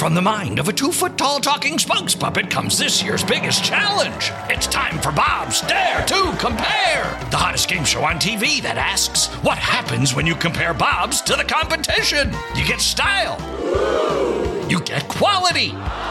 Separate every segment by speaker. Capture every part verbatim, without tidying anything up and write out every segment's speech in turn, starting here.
Speaker 1: from the mind of a two-foot-tall talking spokes puppet comes this year's biggest challenge. It's time for Bob's Dare to Compare, the hottest game show on T V that asks, what happens when you compare Bobs to the competition? You get style. You get quality.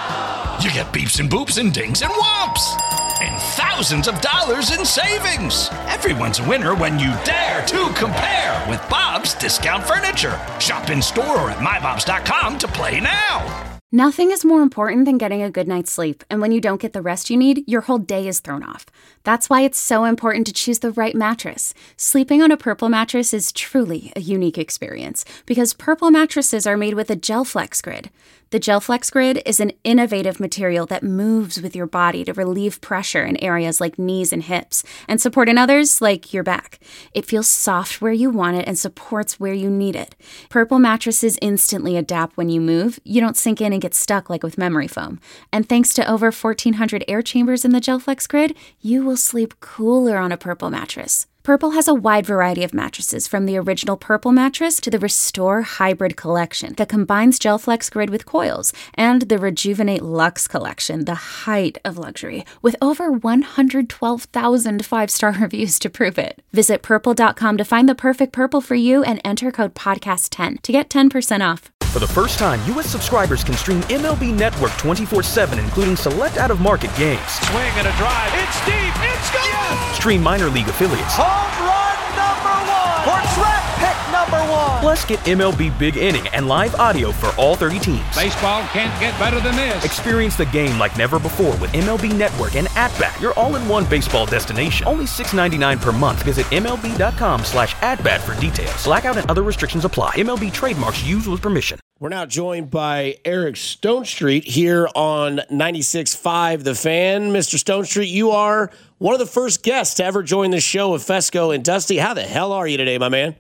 Speaker 1: You get beeps and boops and dings and whomps. And thousands of dollars in savings. Everyone's a winner when you dare to compare with Bob's Discount Furniture. Shop in store or at my bobs dot com to play now.
Speaker 2: Nothing is more important than getting a good night's sleep, and when you don't get the rest you need, your whole day is thrown off. That's why it's so important to choose the right mattress. Sleeping on a Purple mattress is truly a unique experience, because Purple mattresses are made with a GelFlex Grid. The GelFlex Grid is an innovative material that moves with your body to relieve pressure in areas like knees and hips, and support in others like your back. It feels soft where you want it and supports where you need it. Purple mattresses instantly adapt when you move. You don't sink in and get stuck like with memory foam. And thanks to over fourteen hundred air chambers in the GelFlex Grid, you will sleep cooler on a Purple mattress. Purple has a wide variety of mattresses, from the original Purple mattress to the Restore Hybrid collection that combines GelFlex Grid with coils, and the Rejuvenate Luxe collection, the height of luxury, with over one hundred twelve thousand five-star reviews to prove it. Visit purple dot com to find the perfect Purple for you and enter code podcast ten to get ten percent off.
Speaker 3: For the first time, U S subscribers can stream M L B Network twenty-four seven, including select out-of-market games.
Speaker 4: Swing and a drive. It's deep. It's gone. Yes!
Speaker 3: Stream minor league affiliates.
Speaker 4: Home run number one. Or draft pick number one.
Speaker 3: Plus, get M L B Big Inning and live audio for all thirty teams.
Speaker 4: Baseball can't get better than this.
Speaker 3: Experience the game like never before with M L B Network and At-Bat, your all-in-one baseball destination. Only six dollars and ninety-nine cents per month. Visit M L B dot com slash at-bat for details. Blackout and other restrictions apply. M L B trademarks used with permission.
Speaker 5: We're now joined by Eric Stonestreet here on ninety-six point five The Fan. Mister Stonestreet, you are one of the first guests to ever join the show with Fesco and Dusty. How the hell are you today, my man?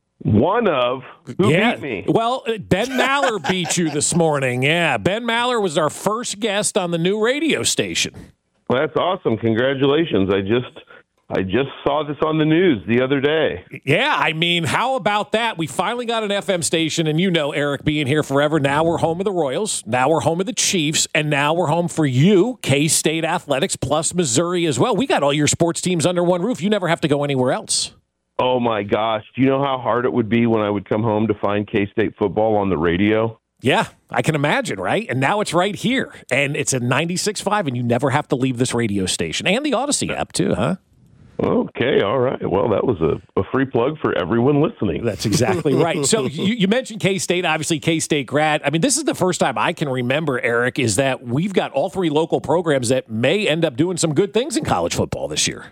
Speaker 6: One of. Who
Speaker 7: yeah.
Speaker 6: beat me?
Speaker 7: Well, Ben Maller beat you this morning. Yeah, Ben Maller was our first guest on the new radio station.
Speaker 6: Well, that's awesome. Congratulations. I just... I just saw this on the news the other day.
Speaker 7: Yeah, I mean, how about that? We finally got an F M station, and you know, Eric being here forever. Now we're home of the Royals. Now we're home of the Chiefs, and now we're home for you, K-State Athletics, plus Missouri as well. We got all your sports teams under one roof. You never have to go anywhere else.
Speaker 6: Oh, my gosh. Do you know how hard it would be when I would come home to find K-State football on the radio?
Speaker 7: Yeah, I can imagine, right? And now it's right here, and it's at ninety-six point five, and you never have to leave this radio station. And the Odyssey app, too, huh?
Speaker 6: Okay, all right. Well, that was a, a free plug for everyone listening.
Speaker 7: That's exactly right. So you, you mentioned K-State, obviously K-State grad. I mean, this is the first time I can remember, Eric, is that we've got all three local programs that may end up doing some good things in college football this year.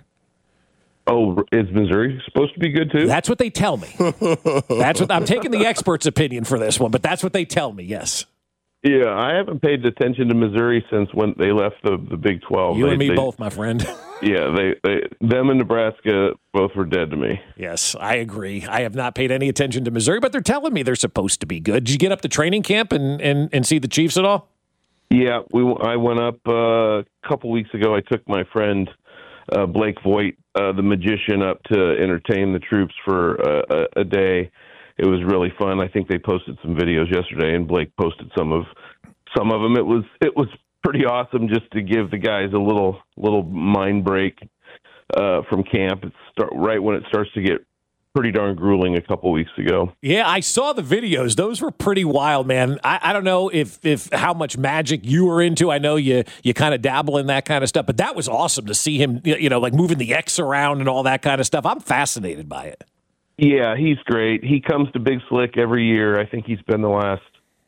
Speaker 6: Oh, is Missouri supposed to be good too?
Speaker 7: That's what they tell me. That's what I'm taking the expert's opinion for this one, but that's what they tell me, yes.
Speaker 6: Yeah, I haven't paid attention to Missouri since when they left the, the Big twelve.
Speaker 7: You
Speaker 6: they,
Speaker 7: and me
Speaker 6: they,
Speaker 7: both, my friend.
Speaker 6: Yeah, they, they them and Nebraska both were dead to me.
Speaker 7: Yes, I agree. I have not paid any attention to Missouri, but they're telling me they're supposed to be good. Did you get up to training camp and, and, and see the Chiefs at all?
Speaker 6: Yeah, we. I went up uh, a couple weeks ago. I took my friend uh, Blake Voigt, uh, the magician, up to entertain the troops for uh, a, a day. It was really fun. I think they posted some videos yesterday, and Blake posted some of some of them. It was it was pretty awesome just to give the guys a little little mind break uh, from camp. It's start right when it starts to get pretty darn grueling a couple weeks ago.
Speaker 7: Yeah, I saw the videos. Those were pretty wild, man. I, I don't know if if how much magic you were into. I know you you kind of dabble in that kind of stuff, but that was awesome to see him, you know, like moving the X around and all that kind of stuff. I'm fascinated by it.
Speaker 6: Yeah, he's great. He comes to Big Slick every year. I think he's been the last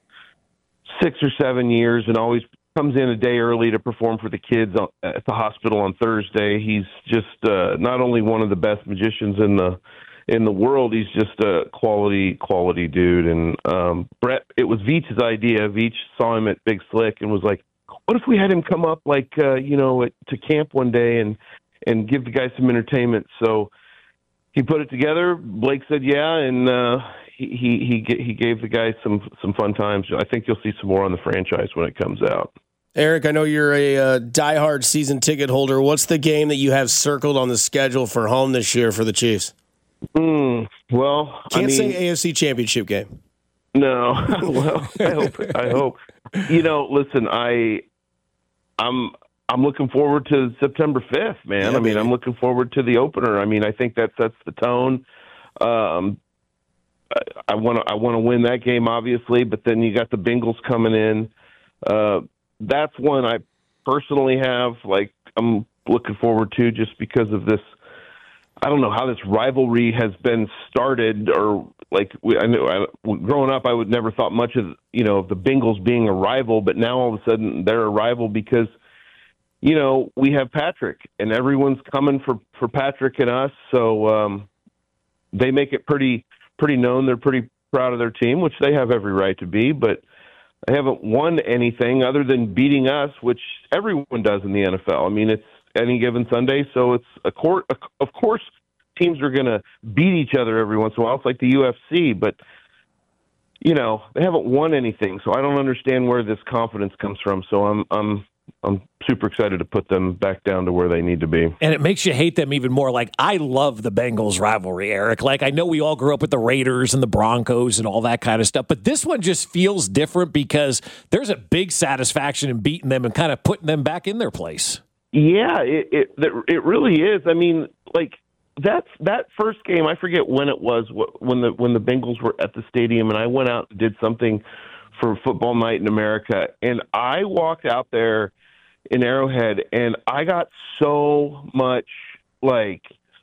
Speaker 6: six or seven years and always comes in a day early to perform for the kids at the hospital on Thursday. He's just uh, not only one of the best magicians in the in the world, he's just a quality, quality dude. And um, Brett, it was Veach's idea. Veach saw him at Big Slick and was like, what if we had him come up like, uh, you know, at, to camp one day and, and give the guys some entertainment? So he put it together. Blake said, yeah, and uh, he, he he he gave the guys some some fun times. I think you'll see some more on the franchise when it comes out.
Speaker 5: Eric, I know you're a uh, diehard season ticket holder. What's the game that you have circled on the schedule for home this year for the Chiefs?
Speaker 6: Mm, well,
Speaker 5: Can't
Speaker 6: I mean,
Speaker 5: say A F C Championship game.
Speaker 6: No. Well, I hope. I hope. You know, listen, I, I'm, I'm looking forward to September fifth, man. Yeah, I mean, baby. I'm looking forward to the opener. I mean, I think that sets the tone. Um, I want to, I want to win that game, obviously, but then you got the Bengals coming in. Uh, that's one I personally have, like, I'm looking forward to just because of this. I don't know how this rivalry has been started, or like we, I know I, growing up, I would never thought much of, you know, of the Bengals being a rival, but now all of a sudden they're a rival because, you know, we have Patrick and everyone's coming for, for Patrick and us. So um, they make it pretty, pretty known. They're pretty proud of their team, which they have every right to be, but they haven't won anything other than beating us, which everyone does in the N F L. I mean, it's any given Sunday, so it's a court. Of course, teams are going to beat each other every once in a while. It's like the U F C, but you know they haven't won anything, so I don't understand where this confidence comes from. So I'm I'm I'm super excited to put them back down to where they need to be.
Speaker 7: And it makes you hate them even more. Like, I love the Bengals rivalry, Eric. Like, I know we all grew up with the Raiders and the Broncos and all that kind of stuff, but this one just feels different because there's a big satisfaction in beating them and kind of putting them back in their place.
Speaker 6: Yeah, it it, it really is. I mean, like, that's that first game, I forget when it was, when the when the Bengals were at the stadium, and I went out and did something for Football Night in America, and I walked out there in Arrowhead, and I got so much, like,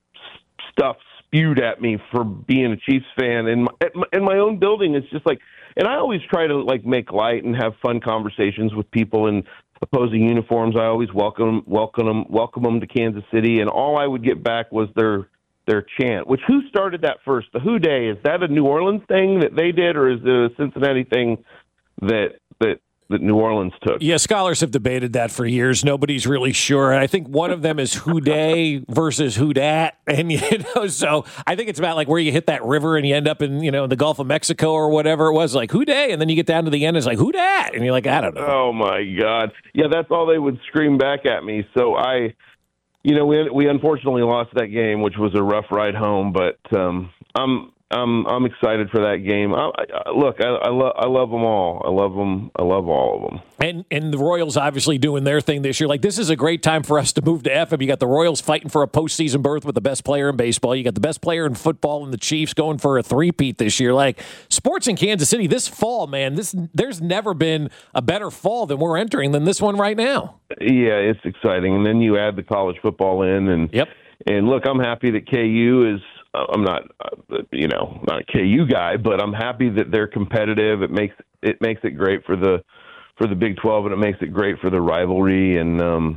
Speaker 6: stuff spewed at me for being a Chiefs fan. And my, in my own building, it's just like, and I always try to, like, make light and have fun conversations with people in opposing uniforms. I always welcome welcome them, welcome them to Kansas City, and all I would get back was their their chant. Which, who started that first? The Who Day, is that a New Orleans thing that they did, or is it a Cincinnati thing that that that New Orleans took?
Speaker 7: Yeah, scholars have debated that for years. Nobody's really sure. And I think one of them is Who Day versus Who Dat. And, you know, so I think it's about like where you hit that river and you end up in, you know, in the Gulf of Mexico or whatever it was, like Who Day. And then you get down to the end, it's like, Who Dat? And you're like, I don't know.
Speaker 6: Oh, my God. Yeah, that's all they would scream back at me. So I, you know, we we unfortunately lost that game, which was a rough ride home. But um, I'm I'm I'm excited for that game. I, I, look, I, I love I love them all. I love them. I love all of them.
Speaker 7: And and the Royals obviously doing their thing this year. Like, this is a great time for us to move to F M. You got the Royals fighting for a postseason berth with the best player in baseball. You got the best player in football, and the Chiefs going for a three-peat this year. Like, sports in Kansas City this fall, man. This there's never been a better fall than we're entering than this one right now.
Speaker 6: Yeah, it's exciting. And then you add the college football in, and
Speaker 7: yep.
Speaker 6: And look, I'm happy that K U is. I'm not, uh, you know, not a K U guy, but I'm happy that they're competitive. It makes it makes it great for the for the Big twelve, and it makes it great for the rivalry. And um,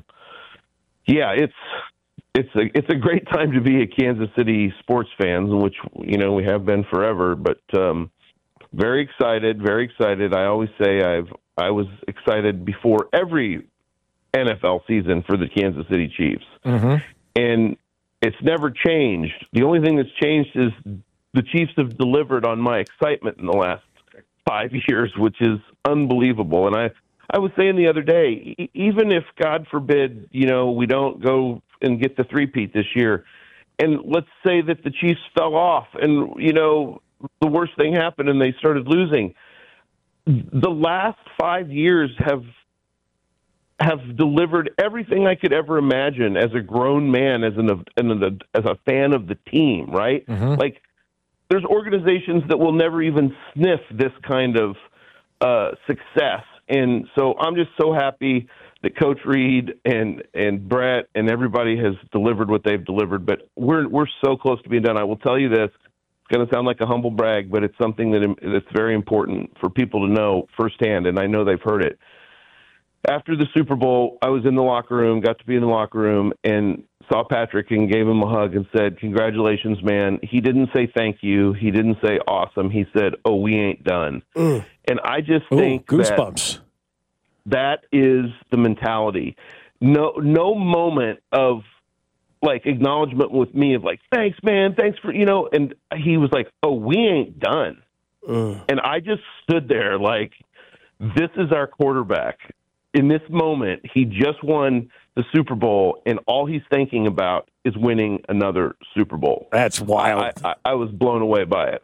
Speaker 6: yeah, it's it's a it's a great time to be a Kansas City sports fan, which, you know, we have been forever. But um, very excited, very excited. I always say I've I was excited before every N F L season for the Kansas City Chiefs,
Speaker 7: mm-hmm.
Speaker 6: and it's never changed. The only thing that's changed is the Chiefs have delivered on my excitement in the last five years, which is unbelievable. And I, I was saying the other day, e- even if, God forbid, you know, we don't go and get the three-peat this year, and let's say that the Chiefs fell off and, you know, the worst thing happened and they started losing, the last five years have have delivered everything I could ever imagine as a grown man, as an as a fan of the team, right?
Speaker 7: Mm-hmm.
Speaker 6: Like, there's organizations that will never even sniff this kind of uh, success. And so I'm just so happy that Coach Reed and, and Brett and everybody has delivered what they've delivered. But we're we're so close to being done. I will tell you this. It's going to sound like a humble brag, but it's something that that's very important for people to know firsthand, and I know they've heard it. After the Super Bowl, I was in the locker room, got to be in the locker room, and saw Patrick and gave him a hug and said, "Congratulations, man." He didn't say thank you. He didn't say awesome. He said, "Oh, we ain't done."
Speaker 7: Mm.
Speaker 6: And I just
Speaker 7: Ooh,
Speaker 6: think
Speaker 7: goosebumps.
Speaker 6: That, that is the mentality. No, no moment of, like, acknowledgement with me of, like, "Thanks, man. Thanks for," you know, and he was like, "Oh, we ain't done."
Speaker 5: Mm.
Speaker 6: And I just stood there like, this is our quarterback. In this moment, he just won the Super Bowl, and all he's thinking about is winning another Super Bowl.
Speaker 7: That's wild.
Speaker 6: I, I, I was blown away by it. I,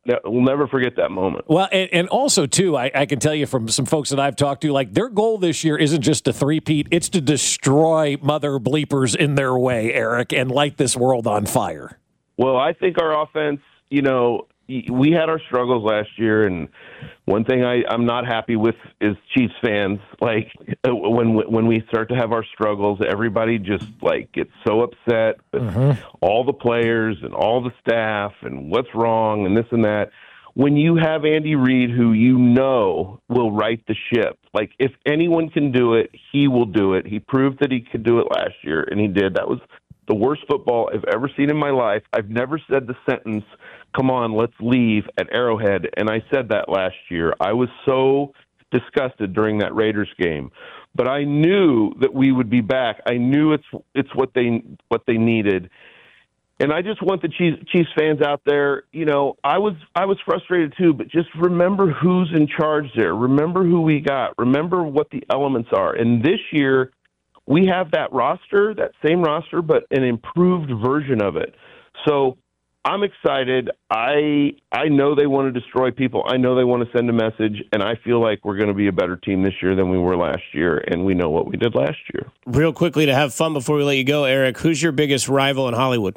Speaker 6: we'll never forget that moment.
Speaker 7: Well, and, and also, too, I, I can tell you from some folks that I've talked to, like, their goal this year isn't just to three-peat, it's to destroy mother bleepers in their way, Eric, and light this world on fire.
Speaker 6: Well, I think our offense, you know, we had our struggles last year, and one thing I, I'm not happy with is Chiefs fans. Like, when when we start to have our struggles, everybody just, like, gets so upset with mm-hmm. all the players and all the staff and what's wrong and this and that. When you have Andy Reid, who you know will right the ship, like, if anyone can do it, he will do it. He proved that he could do it last year, and he did. That was the worst football I've ever seen in my life. I've never said the sentence, "Come on, let's leave," at Arrowhead, and I said that last year. I was so disgusted during that Raiders game, but I knew that we would be back. I knew it's it's what they what they needed, and I just want the Chiefs, Chiefs fans out there. You know, I was I was frustrated too, but just remember who's in charge there. Remember who we got. Remember what the elements are. And this year, we have that roster, that same roster, but an improved version of it. So I'm excited. I I know they want to destroy people. I know they want to send a message, and I feel like we're going to be a better team this year than we were last year, and we know what we did last year.
Speaker 5: Real quickly, to have fun before we let you go, Eric, who's your biggest rival in Hollywood?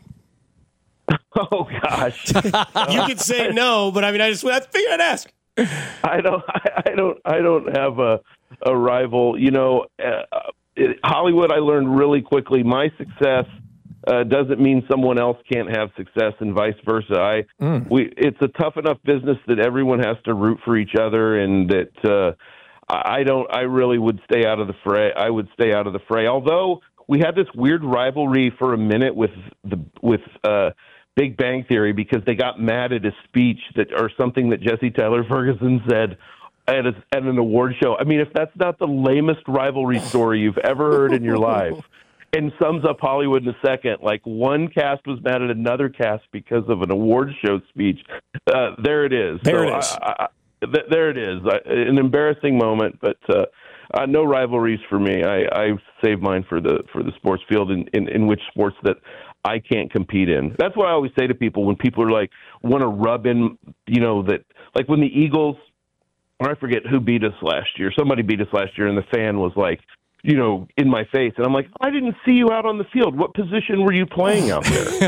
Speaker 6: Oh, gosh.
Speaker 5: You could say no, but I mean, I just I figured I'd ask.
Speaker 6: I don't. I, I don't. I don't have a a rival. You know, uh, it, Hollywood. I learned really quickly. My success uh, doesn't mean someone else can't have success, and vice versa. I. Mm. We. It's a tough enough business that everyone has to root for each other, and that uh, I don't. I really would stay out of the fray. I would stay out of the fray. Although we had this weird rivalry for a minute with the with. Uh, Big Bang Theory, because they got mad at a speech that or something that Jesse Tyler Ferguson said at, a, at an award show. I mean, if that's not the lamest rivalry story you've ever heard in your life, and sums up Hollywood in a second, like one cast was mad at another cast because of an award show speech. Uh, there it is.
Speaker 7: There
Speaker 6: so
Speaker 7: it is.
Speaker 6: I, I, th- there it is. I, an embarrassing moment, but uh, uh, no rivalries for me. I, I save mine for the for the sports field in, in, in which sports that I can't compete in. That's what I always say to people when people are like, want to rub in, you know, that like when the Eagles, or I forget who beat us last year, somebody beat us last year, and the fan was like, you know, in my face. And I'm like, I didn't see you out on the field. What position were you playing out there?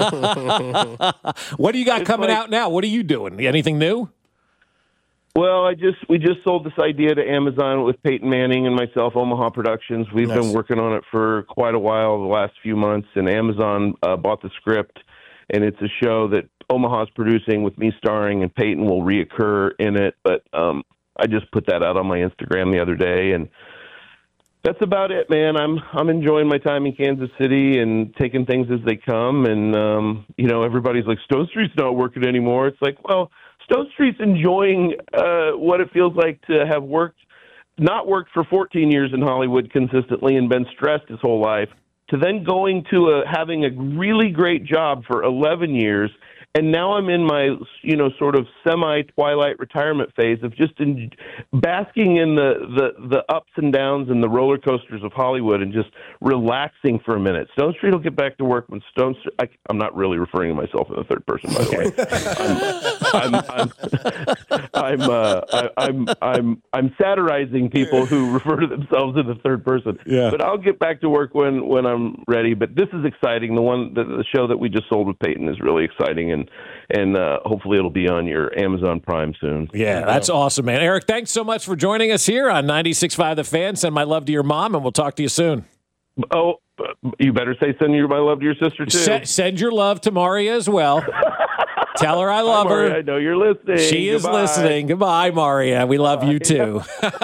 Speaker 7: What do you got
Speaker 6: it's
Speaker 7: coming
Speaker 6: like,
Speaker 7: out now? What are you doing? Anything new?
Speaker 6: Well, I just we just sold this idea to Amazon with Peyton Manning and myself, Omaha Productions. We've nice. been working on it for quite a while, the last few months, and Amazon uh, bought the script, and it's a show that Omaha's producing with me starring, and Peyton will reoccur in it. But um, I just put that out on my Instagram the other day, and that's about it, man. I'm I'm enjoying my time in Kansas City and taking things as they come. And um, you know, everybody's like, Stone Street's not working anymore. It's like, well, Stone Street's enjoying uh, what it feels like to have worked, not worked for fourteen years in Hollywood consistently and been stressed his whole life, to then going to a, having a really great job for eleven years. And now I'm in my, you know, sort of semi-twilight retirement phase of just in, basking in the, the, the ups and downs and the roller coasters of Hollywood and just relaxing for a minute. Stone Street will get back to work when Stone Street... I, I'm not really referring to myself in the third person, by the way. I'm, I'm, I'm, I'm, uh, I, I'm, I'm, I'm satirizing people who refer to themselves in the third person.
Speaker 7: Yeah.
Speaker 6: But I'll get back to work when, when I'm ready. But this is exciting. The one, the, the show that we just sold with Peyton is really exciting, and and uh, hopefully it'll be on your Amazon Prime soon.
Speaker 7: Yeah, that's awesome, man. Eric, thanks so much for joining us here on ninety-six point five The Fan. Send my love to your mom, and we'll talk to you soon.
Speaker 6: Oh, you better say send your my love to your sister, too.
Speaker 7: S- send your love to Maria as well. Tell her I love
Speaker 6: Hi, Maria,
Speaker 7: her.
Speaker 6: I know you're listening.
Speaker 7: She is
Speaker 6: Goodbye.
Speaker 7: listening. Goodbye, Maria. We love
Speaker 6: Bye.
Speaker 7: you, too.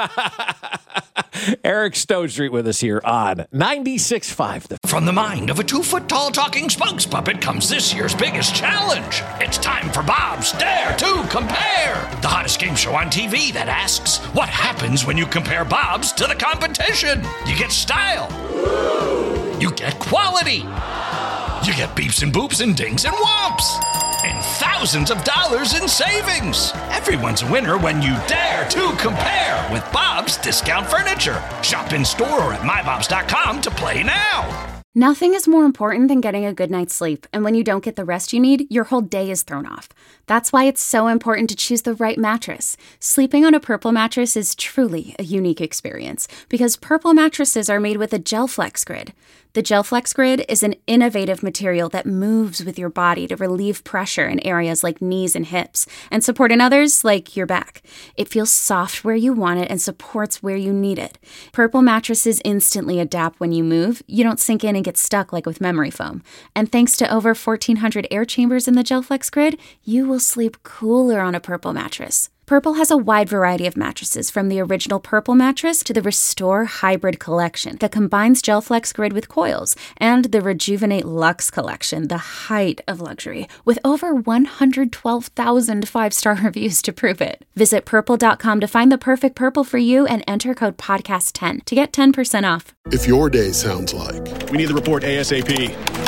Speaker 7: Eric Stone Street with us here on ninety-six point five The
Speaker 1: From the mind of a two-foot-tall talking spokes puppet comes this year's biggest challenge. It's time for Bob's Dare to Compare, the hottest game show on T V that asks, what happens when you compare Bob's to the competition? You get style. You get quality. You get beeps and boops and dings and whomps. And thousands of dollars in savings. Everyone's a winner when you dare to compare with Bob's Discount Furniture. Shop in store or at my bobs dot com to play now.
Speaker 2: Nothing is more important than getting a good night's sleep, and when you don't get the rest you need, your whole day is thrown off. That's why it's so important to choose the right mattress. Sleeping on a Purple mattress is truly a unique experience because Purple mattresses are made with a GelFlex Grid. The GelFlex Grid is an innovative material that moves with your body to relieve pressure in areas like knees and hips and support in others like your back. It feels soft where you want it and supports where you need it. Purple mattresses instantly adapt when you move. You don't sink in and get stuck like with memory foam. And thanks to over fourteen hundred air chambers in the GelFlex Grid, you will sleep cooler on a Purple mattress. Purple has a wide variety of mattresses, from the original Purple mattress to the Restore Hybrid collection that combines GelFlex Grid with coils, and the Rejuvenate Luxe collection, the height of luxury, with over one hundred twelve thousand five-star reviews to prove it. Visit purple dot com to find the perfect Purple for you and enter code podcast ten to get ten percent off.
Speaker 8: If your day sounds like,
Speaker 9: we need the report ASAP,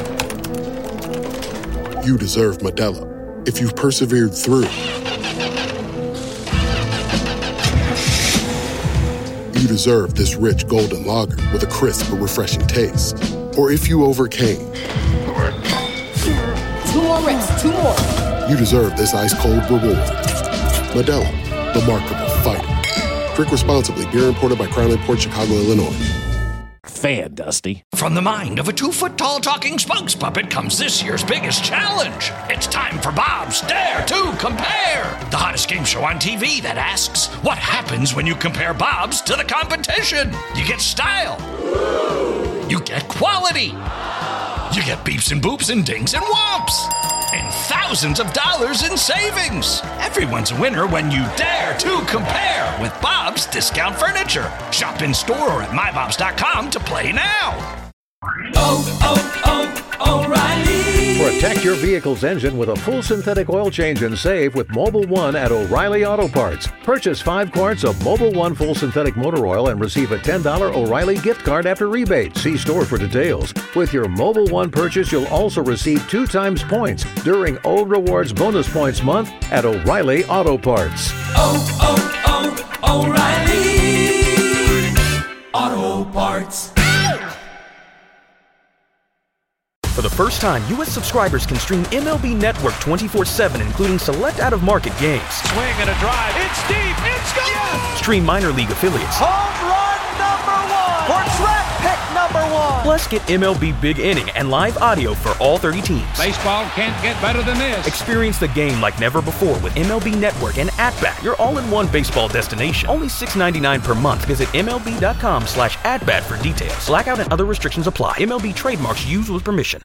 Speaker 8: you deserve Modelo. If you've persevered through, you deserve this rich golden lager with a crisp but refreshing taste. Or if you overcame,
Speaker 10: two more reps, two more.
Speaker 8: You deserve this ice cold reward. Modelo, the Remarkable Fighter. Drink responsibly. Beer imported by Crown Imports, Chicago, Illinois.
Speaker 7: Fan, Dusty.
Speaker 1: From the mind of a two-foot-tall talking spokes puppet comes this year's biggest challenge. It's time for Bob's Dare to Compare, the hottest game show on T V that asks, what happens when you compare Bob's to the competition? You get style. You get quality. You get beeps and boops and dings and whomps. And thousands of dollars in savings. Everyone's a winner when you dare to compare with Bob's Discount Furniture. Shop in store or at my bobs dot com to play now.
Speaker 11: Oh, oh, oh, O'Reilly.
Speaker 12: Protect your vehicle's engine with a full synthetic oil change and save with Mobil one at O'Reilly Auto Parts. Purchase five quarts of Mobil one full synthetic motor oil and receive a ten dollars O'Reilly gift card after rebate. See store for details. With your Mobil one purchase, you'll also receive two times points during O Rewards Bonus Points Month at O'Reilly Auto Parts.
Speaker 11: Oh, oh, oh, O'Reilly Auto Parts.
Speaker 3: For the first time, U S subscribers can stream M L B Network twenty-four seven, including select out-of-market games.
Speaker 4: Swing and a drive. It's deep. It's gone. Yes!
Speaker 3: Stream minor league affiliates.
Speaker 4: Home run number one. For draft pick number one.
Speaker 3: Plus, get M L B Big Inning and live audio for all thirty teams.
Speaker 13: Baseball can't get better than this.
Speaker 3: Experience the game like never before with M L B Network and At-Bat, your all-in-one baseball destination. Only six dollars and ninety-nine cents per month. Visit M L B dot com slash at bat for details. Blackout and other restrictions apply. M L B trademarks used with permission.